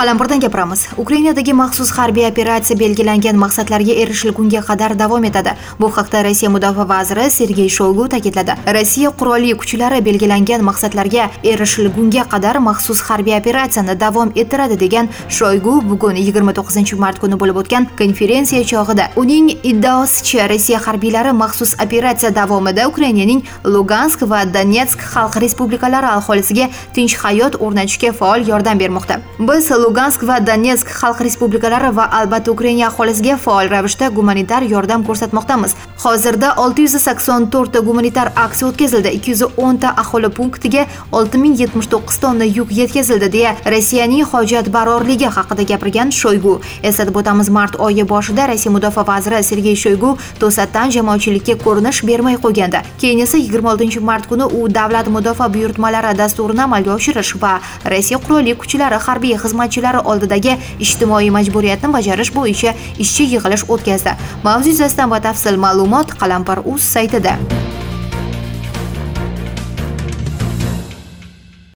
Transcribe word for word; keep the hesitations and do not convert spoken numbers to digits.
Qalampirdan gapiramiz. Ukrainadagi maxsus harbiy operatsiya belgilangan maqsadlarga erishilgunga qadar davom etadi. Bu haqda Rossiya mudofaa vaziri Sergey Shoygu ta'kidladi. Rossiya qurolli kuchlari belgilangan maqsadlarga erishilgunga qadar maxsus harbiy operatsiyani davom ettiradi degan Shoygu bugun yigirma to'qqizinchi mart kuni bo'lib o'tgan konferensiya chog'ida. Uning iddaosicha Rossiya harbiylari maxsus operatsiya davomida Ukrainaning Lugansk va Donetsk xalq respublikalari aholisiga tinch hayot o'rnatishga faol yordam bermoqda. Biz Lugansk va Donetsk xalq respublikalari va albatta Ukraina aholisiga faol ravishda gumanitar yordam ko'rsatmoqdamiz. Hozirda olti yuz sakson to'rt ta gumanitar aksiya o'tkazildi, ikki yuz o'n ta aholi punktiga olti ming yetmish to'qqiz tonna yuk yetkazildi deya Rossiyaning hojatbarorligi haqida gapirgan Shoygu. Eslatib o'tamiz, mart oyi boshida Rossiya mudofaa vaziri Sergey Shoygu to'satdan jamoatchilikka ko'rinish bermay qo'ygandi. Keyin esa yigirma oltinchi mart kuni u davlat mudofaa buyurtmalari dasturini amalga oshirish va Rossiya qurolli kuchlari harbiy xizmatchilari oldidagi ijtimoiy majburiyatni bajarish bo'yicha ishchi yig'ilish o'tkazdi. Mavzu yuzasidan batafsil ma'lumot Qalampir.uz saytida.